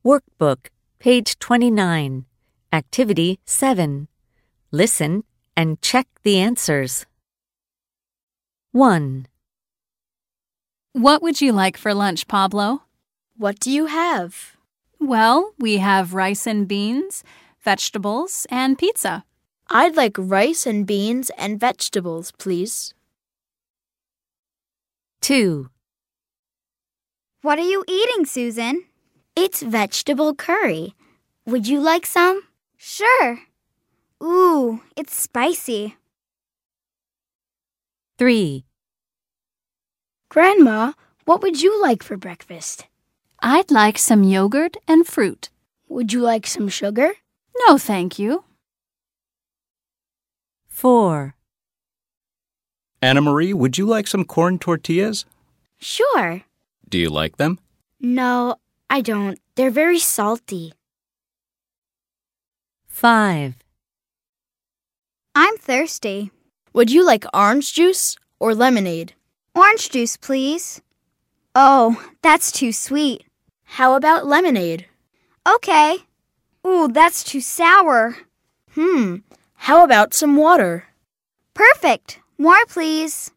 Workbook, page 29, Activity 7. Listen and check the answers. 1. What would you like for lunch, Pablo? What do you have? Well, we have rice and beans, vegetables, and pizza. I'd like rice and beans and vegetables, please. 2. What are you eating, Susan? It's vegetable curry. Would you like some? Sure. Ooh, it's spicy. 3. Grandma, what would you like for breakfast? I'd like some yogurt and fruit. Would you like some sugar? No, thank you. 4. Anna Marie, would you like some corn tortillas? Sure. Do you like them? No, I don't. They're very salty. 5. I'm thirsty. Would you like orange juice or lemonade? Orange juice, please. Oh, that's too sweet. How about lemonade? Okay. Ooh, that's too sour. How about some water? Perfect. More, please.